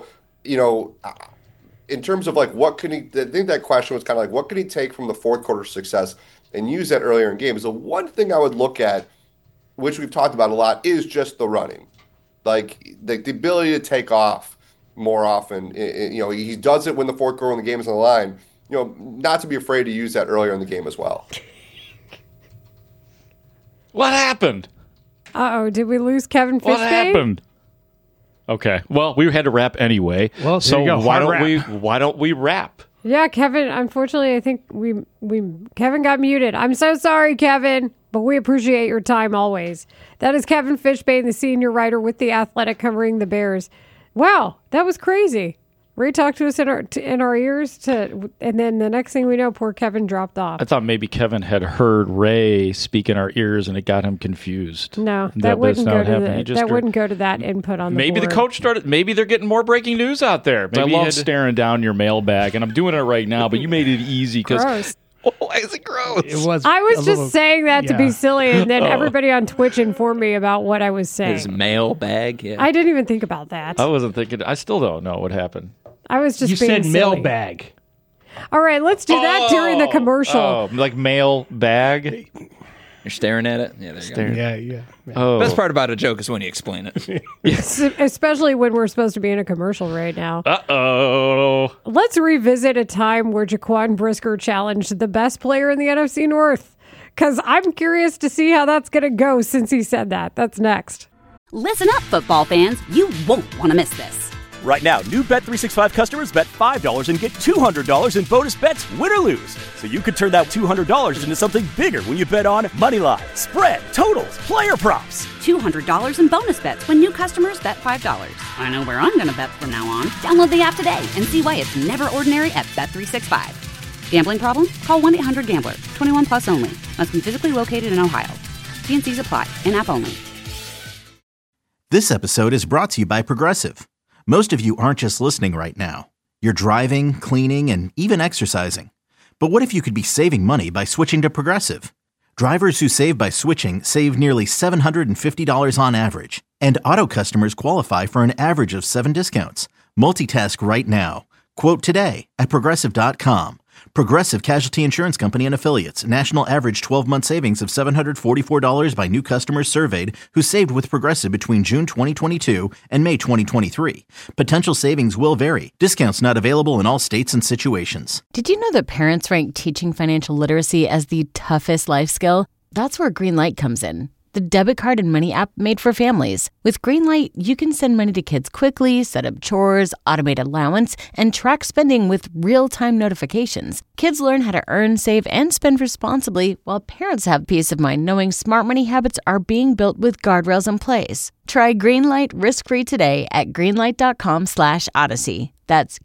in terms of what can he – I think that question was kind of what can he take from the fourth quarter success and use that earlier in games. The one thing I would look at, which we've talked about a lot, is just the running. The ability to take off more often. He does it when the fourth quarter when the game is on the line. Not to be afraid to use that earlier in the game as well. What happened? Uh-oh, did we lose Kevin Fishbane? What happened? Okay, well, we had to wrap anyway. Well, so why don't we wrap? Yeah, Kevin, unfortunately, I think Kevin got muted. I'm so sorry, Kevin, but we appreciate your time always. That is Kevin Fishbane, the senior writer with The Athletic, covering the Bears. Wow, that was crazy. Ray talked to us in our ears, and then the next thing we know, poor Kevin dropped off. I thought maybe Kevin had heard Ray speak in our ears, and it got him confused. No, that wouldn't go to that input on the maybe board. The coach started. Maybe they're getting more breaking news out there. Maybe I love staring down your mailbag, and I'm doing it right now. But you made it easy because. Why is it gross? It was. I was just saying that to be silly, and then everybody on Twitch informed me about what I was saying. His mailbag. Yeah. I didn't even think about that. I wasn't thinking. I still don't know what happened. I was just. You being said silly. mailbag. All right, let's do that during the commercial. Oh, like mail bag. You're staring at it? Yeah, there you go. Yeah. Oh. Best part about a joke is when you explain it. Especially when we're supposed to be in a commercial right now. Uh-oh. Let's revisit a time where Jaquan Brisker challenged the best player in the NFC North. Because I'm curious to see how that's going to go since he said that. That's next. Listen up, football fans. You won't want to miss this. Right now, new Bet365 customers bet $5 and get $200 in bonus bets, win or lose. So you could turn that $200 into something bigger when you bet on money line, spread, totals, player props. $200 in bonus bets when new customers bet $5. I know where I'm going to bet from now on. Download the app today and see why it's never ordinary at Bet365. Gambling problem? Call 1-800-GAMBLER. 21 plus only. Must be physically located in Ohio. T&Cs apply. In-app only. This episode is brought to you by Progressive. Most of you aren't just listening right now. You're driving, cleaning, and even exercising. But what if you could be saving money by switching to Progressive? Drivers who save by switching save nearly $750 on average. And auto customers qualify for an average of 7 discounts. Multitask right now. Quote today at Progressive.com. Progressive Casualty Insurance Company and Affiliates. National average 12-month savings of $744 by new customers surveyed who saved with Progressive between June 2022 and May 2023. Potential savings will vary. Discounts not available in all states and situations. Did you know that parents rank teaching financial literacy as the toughest life skill? That's where Greenlight comes in. The debit card and money app made for families. With Greenlight, you can send money to kids quickly, set up chores, automate allowance, and track spending with real-time notifications. Kids learn how to earn, save, and spend responsibly, while parents have peace of mind knowing smart money habits are being built with guardrails in place. Try Greenlight risk-free today at greenlight.com/Odyssey. That's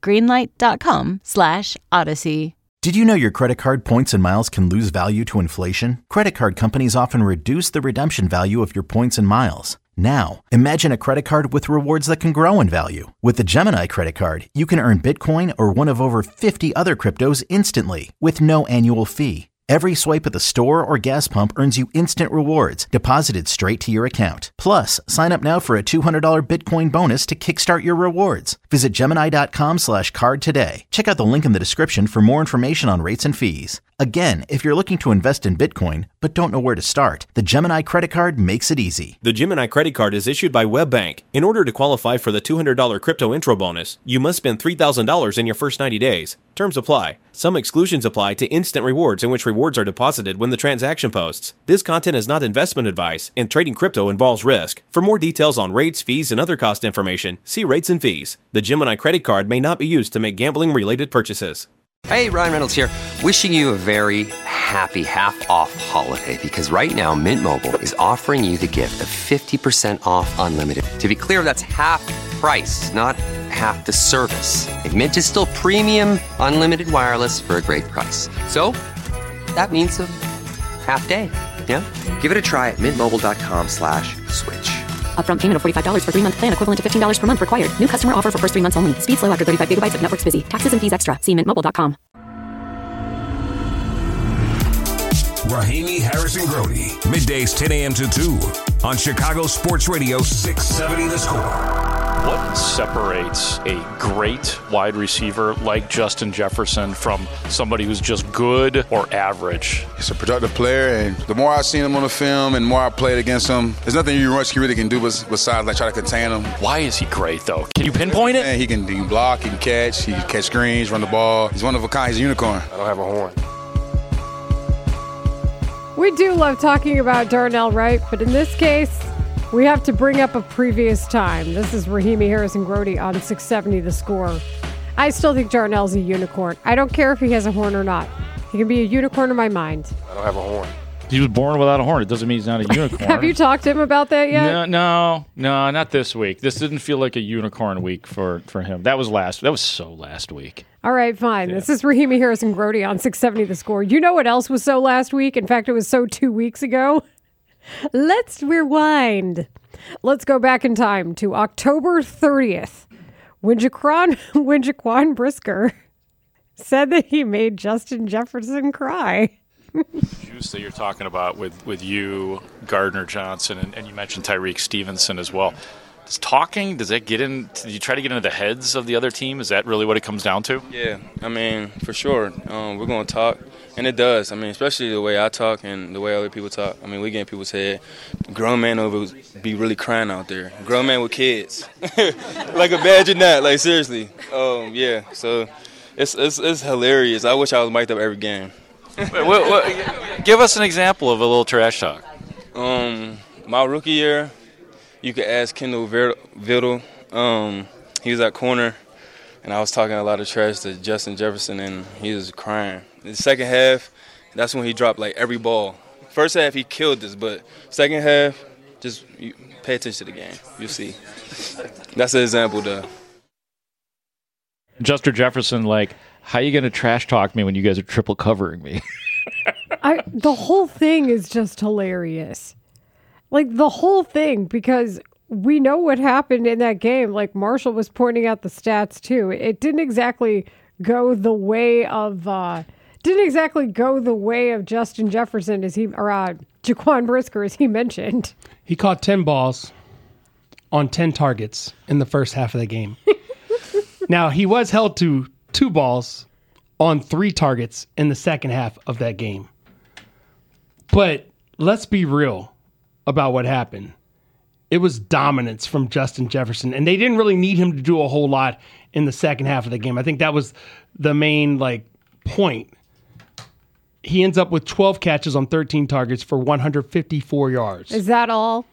greenlight.com/Odyssey. Did you know your credit card points and miles can lose value to inflation? Credit card companies often reduce the redemption value of your points and miles. Now, imagine a credit card with rewards that can grow in value. With the Gemini credit card, you can earn Bitcoin or one of over 50 other cryptos instantly with no annual fee. Every swipe at the store or gas pump earns you instant rewards deposited straight to your account. Plus, sign up now for a $200 Bitcoin bonus to kickstart your rewards. Visit Gemini.com/card today. Check out the link in the description for more information on rates and fees. Again, if you're looking to invest in Bitcoin but don't know where to start, the Gemini credit card makes it easy. The Gemini credit card is issued by WebBank. In order to qualify for the $200 crypto intro bonus, you must spend $3,000 in your first 90 days. Terms apply. Some exclusions apply to instant rewards in which rewards are deposited when the transaction posts. This content is not investment advice, and trading crypto involves risk. For more details on rates, fees, and other cost information, see rates and fees. The Gemini credit card may not be used to make gambling-related purchases. Hey, Ryan Reynolds here, wishing you a very happy half-off holiday, because right now Mint Mobile is offering you the gift of 50% off unlimited. To be clear, that's half price, not half the service. And Mint is still premium unlimited wireless for a great price. So that means a half day, yeah? Give it a try at mintmobile.com/switch. Upfront payment of $45 for 3-month plan, equivalent to $15 per month required. New customer offer for first 3 months only. Speed slow after 35 gigabytes if network's busy. Taxes and fees extra. See mintmobile.com. Rahimi, Harrison, Grody. Middays 10 a.m. to 2 on Chicago Sports Radio 670 The Score. What separates a great wide receiver like Justin Jefferson from somebody who's just good or average? He's a productive player, and the more I've seen him on the film and the more I played against him, there's nothing you really can do besides like try to contain him. Why is he great, though? Can you pinpoint it? And he can block, he can catch screens, run the ball. He's one of a kind. He's a unicorn. I don't have a horn. We do love talking about Darnell Wright, but in this case, we have to bring up a previous time. This is Rahimi, Harrison, Grody on 670 The Score. I still think Darnell's a unicorn. I don't care if he has a horn or not. He can be a unicorn in my mind. I don't have a horn. He was born without a horn. It doesn't mean he's not a unicorn. Have you talked to him about that yet? No, not this week. This didn't feel like a unicorn week for him. That was so last week. All right, fine. Yeah. This is Rahimi, Harrison, Grody on 670 The Score. You know what else was so last week? In fact, it was so 2 weeks ago. Let's rewind. Let's go back in time to October 30th, when Jaquan Brisker said that he made Justin Jefferson cry. Juice that you're talking about with you, Gardner Johnson, and you mentioned Tyreek Stevenson as well. Does that get in? Do you try to get into the heads of the other team? Is that really what it comes down to? Yeah, I mean, for sure. We're going to talk, and it does. I mean, especially the way I talk and the way other people talk. I mean, we get in people's head. Grown man over be really crying out there. Grown man with kids. Like, imagine that. Like, seriously. Yeah, so it's hilarious. I wish I was mic'd up every game. Give us an example of a little trash talk. My rookie year, you could ask Kendall Vittle. He was at corner, and I was talking a lot of trash to Justin Jefferson, and he was crying. The second half, that's when he dropped like every ball. First half, he killed us, but second half, just pay attention to the game. You'll see. That's an example, though. Justin Jefferson, like, How are you going to trash talk me when you guys are triple covering me? The whole thing is just hilarious. Like, the whole thing, because we know what happened in that game. Like, Marshall was pointing out the stats, too. It didn't exactly go the way of Justin Jefferson, Jaquan Brisker, as he mentioned. He caught 10 balls on 10 targets in the first half of the game. Now, he was held to 2 balls on 3 targets in the second half of that game. But let's be real about what happened. It was dominance from Justin Jefferson, and they didn't really need him to do a whole lot in the second half of the game. I think that was the main point. He ends up with 12 catches on 13 targets for 154 yards. Is that all?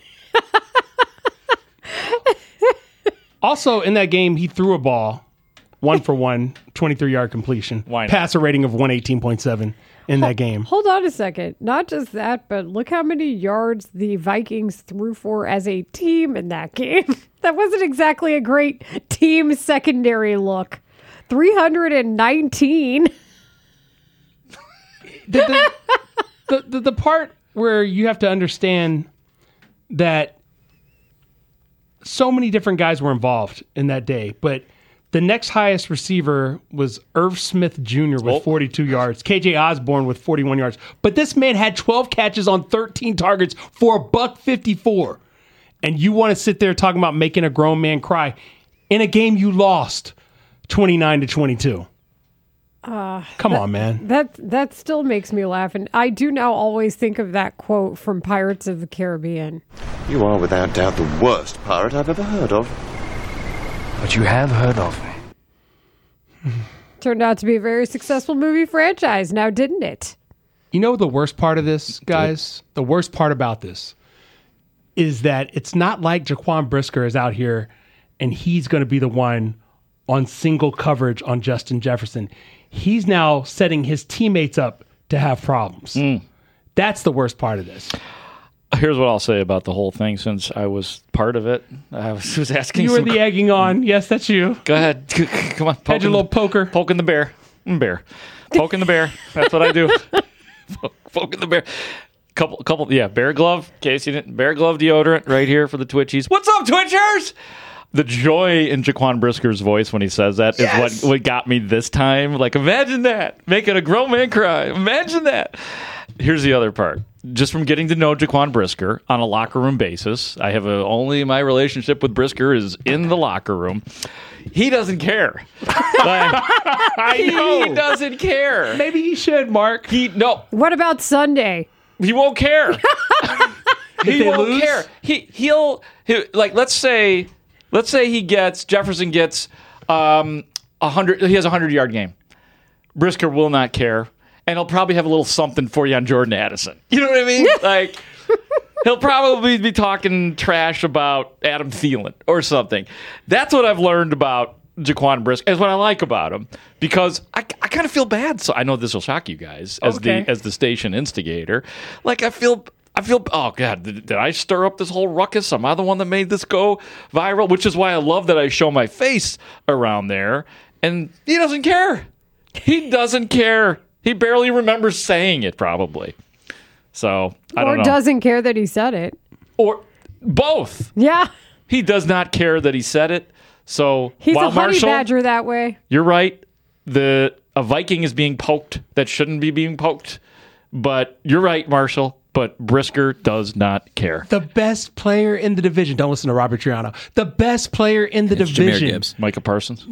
Also, in that game, he threw a ball, 1 for 1, 23-yard completion. Why not? Passer rating of 118.7 in that game. Hold on a second. Not just that, but look how many yards the Vikings threw for as a team in that game. That wasn't exactly a great team secondary look. 319. The part where you have to understand that so many different guys were involved in that day, but the next highest receiver was Irv Smith Jr. with 42 yards, KJ Osborne with 41 yards. But this man had 12 catches on 13 targets for $154. And you want to sit there talking about making a grown man cry in a game you lost 29-22. Come on, man. That still makes me laugh. And I do now always think of that quote from Pirates of the Caribbean. You are without doubt the worst pirate I've ever heard of. But you have heard of me. Turned out to be a very successful movie franchise now, didn't it? You know the worst part of this, guys? The worst part about this is that it's not like Jaquan Brisker is out here and he's going to be the one on single coverage on Justin Jefferson. He's now setting his teammates up to have problems. That's the worst part of this. Here's what I'll say about the whole thing since I was part of it. I was asking You were the egging on. Yes, that's you. Go ahead. Come on. Had your little poker. Poking the bear. Poking the bear. That's what I do. Poking the bear. Couple. Yeah, bear glove. In case you didn't. Bear glove deodorant right here for the Twitchies. What's up, Twitchers? The joy in Jaquan Brisker's voice when he says that is what got me this time. Like, imagine that. Making a grown man cry. Imagine that. Here's the other part. Just from getting to know Jaquan Brisker on a locker room basis, I have only my relationship with Brisker is in the locker room. He doesn't care. He doesn't care. Maybe he should, Mark. What about Sunday? He won't care. He won't care. He'll let's say Jefferson gets 100. He has a 100-yard game. Brisker will not care. And he'll probably have a little something for you on Jordan Addison. You know what I mean? Like, he'll probably be talking trash about Adam Thielen or something. That's what I've learned about Jaquan Brisker. Is what I like about him. Because I kind of feel bad. So I know this will shock you guys as the station instigator. Like, I feel, oh, God, did I stir up this whole ruckus? Am I the one that made this go viral? Which is why I love that I show my face around there. And he doesn't care. He doesn't care. He barely remembers saying it, probably. So, I don't know. Or doesn't care that he said it. Or both. Yeah. He does not care that he said it. So, he's while a honey Marshall, badger that way. You're right. A Viking is being poked that shouldn't be being poked. But you're right, Marshall. But Brisker does not care. The best player in the division. Don't listen to Robert Triano. The best player in the division. Jahmyr Gibbs. Micah Parsons.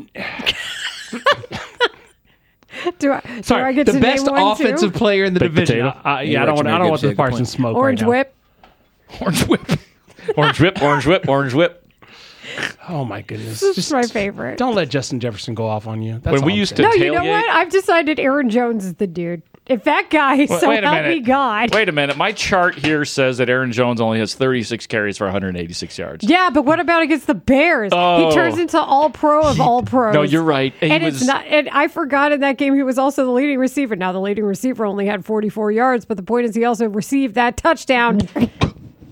Do I get the to best name one offensive too? player in the division. I don't want the Parsons smoke. Orange right whip. Orange whip. Orange whip. Orange whip. Orange whip. Oh my goodness! This is my favorite. Don't let Justin Jefferson go off on you. That's when we used to No, tailgate, you know what? I've decided Aaron Jones is the dude. If that guy, Wait so a help minute. me God. Wait a minute. My chart here says that Aaron Jones only has 36 carries for 186 yards. Yeah, but what about against the Bears? Oh. He turns into all pro of all pros. No, you're right. And it's not. And I forgot in that game he was also the leading receiver. Now the leading receiver only had 44 yards, but the point is he also received that touchdown.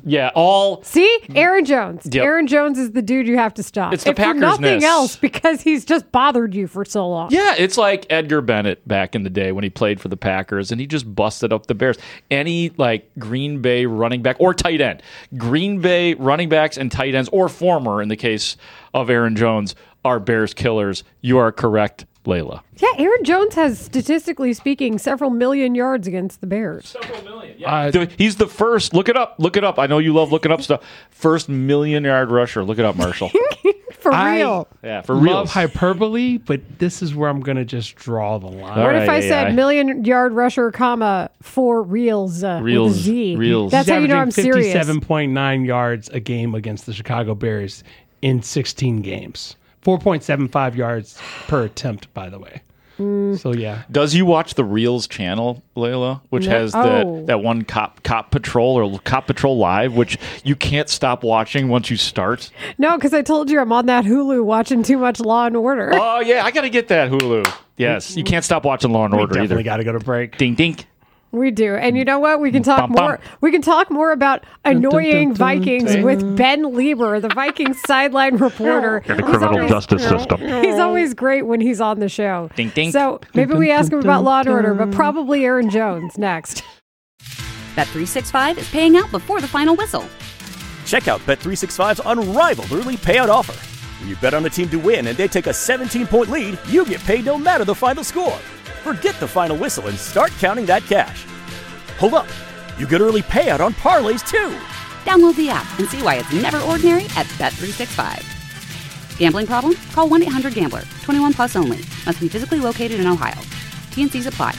Yeah, all. See? Aaron Jones. Yep. Aaron Jones is the dude you have to stop. It's the if for Packers-ness. nothing else, because he's just bothered you for so long. Yeah, it's like Edgar Bennett back in the day when he played for the Packers, and he just busted up the Bears. Any Green Bay running back or tight end, Green Bay running backs and tight ends, or former in the case of Aaron Jones, are Bears killers. You are correct, Layla. Yeah, Aaron Jones has, statistically speaking, several million yards against the Bears. Several million, yeah. He's the first. Look it up. I know you love looking up stuff. First million-yard rusher. Look it up, Marshall. For real. Yeah, for real. Love hyperbole, but this is where I'm going to just draw the line. What if I said million-yard rusher, comma, for reals, with a Z? Reals. That's how you know I'm serious. 57.9 yards a game against the Chicago Bears in 16 games. 4.75 yards per attempt, by the way. So, yeah. Does you watch the Reels channel, Layla, which has that one Cop Patrol or Cop Patrol Live, which you can't stop watching once you start? No, because I told you I'm on that Hulu watching too much Law and Order. Oh, yeah, I got to get that Hulu. Yes, you can't stop watching Law and Order either. Definitely got to go to break. Ding, ding. We do. And you know what? We can talk more. We can talk more about annoying Vikings with Ben Lieber, the Vikings sideline reporter. In the criminal justice system. He's always great when he's on the show. Ding, ding. So maybe we ask him about Law and Order, but probably Aaron Jones next. Bet365 is paying out before the final whistle. Check out Bet365's unrivaled early payout offer. When you bet on a team to win and they take a 17-point lead, you get paid no matter the final score. Forget the final whistle and start counting that cash. Hold up. You get early payout on parlays, too. Download the app and see why it's never ordinary at Bet365. Gambling problem? Call 1-800-GAMBLER. 21 plus only. Must be physically located in Ohio. T&Cs apply.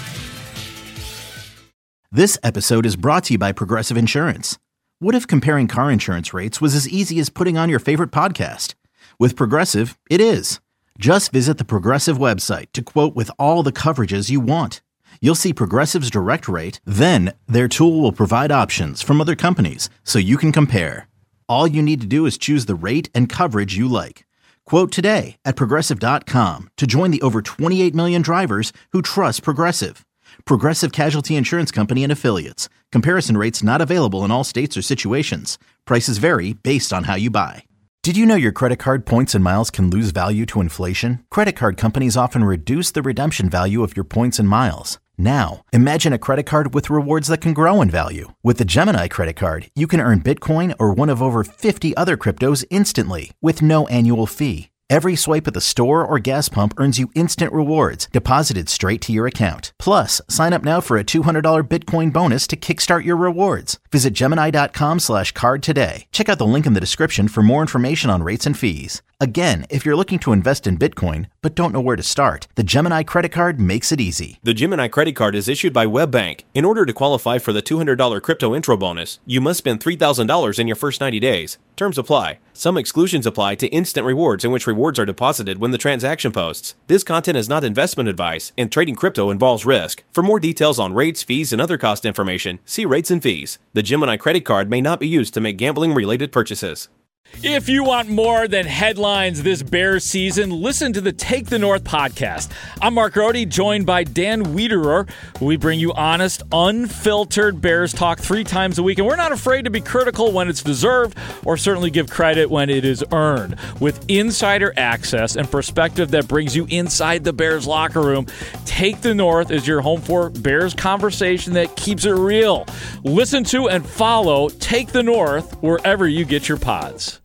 This episode is brought to you by Progressive Insurance. What if comparing car insurance rates was as easy as putting on your favorite podcast? With Progressive, it is. Just visit the Progressive website to quote with all the coverages you want. You'll see Progressive's direct rate, then their tool will provide options from other companies so you can compare. All you need to do is choose the rate and coverage you like. Quote today at Progressive.com to join the over 28 million drivers who trust Progressive. Progressive Casualty Insurance Company and Affiliates. Comparison rates not available in all states or situations. Prices vary based on how you buy. Did you know your credit card points and miles can lose value to inflation? Credit card companies often reduce the redemption value of your points and miles. Now, imagine a credit card with rewards that can grow in value. With the Gemini credit card, you can earn Bitcoin or one of over 50 other cryptos instantly with no annual fee. Every swipe at the store or gas pump earns you instant rewards deposited straight to your account. Plus, sign up now for a $200 Bitcoin bonus to kickstart your rewards. Visit Gemini.com/card today. Check out the link in the description for more information on rates and fees. Again, if you're looking to invest in Bitcoin but don't know where to start, the Gemini credit card makes it easy. The Gemini credit card is issued by WebBank. In order to qualify for the $200 crypto intro bonus, you must spend $3,000 in your first 90 days. Terms apply. Some exclusions apply to instant rewards in which rewards are deposited when the transaction posts. This content is not investment advice, and trading crypto involves risk. For more details on rates, fees, and other cost information, see rates and fees. The Gemini credit card may not be used to make gambling-related purchases. If you want more than headlines this Bears season, listen to the Take the North podcast. I'm Mark Rohde, joined by Dan Wiederer. We bring you honest, unfiltered Bears talk 3 times a week, and we're not afraid to be critical when it's deserved or certainly give credit when it is earned. With insider access and perspective that brings you inside the Bears locker room, Take the North is your home for Bears conversation that keeps it real. Listen to and follow Take the North wherever you get your pods.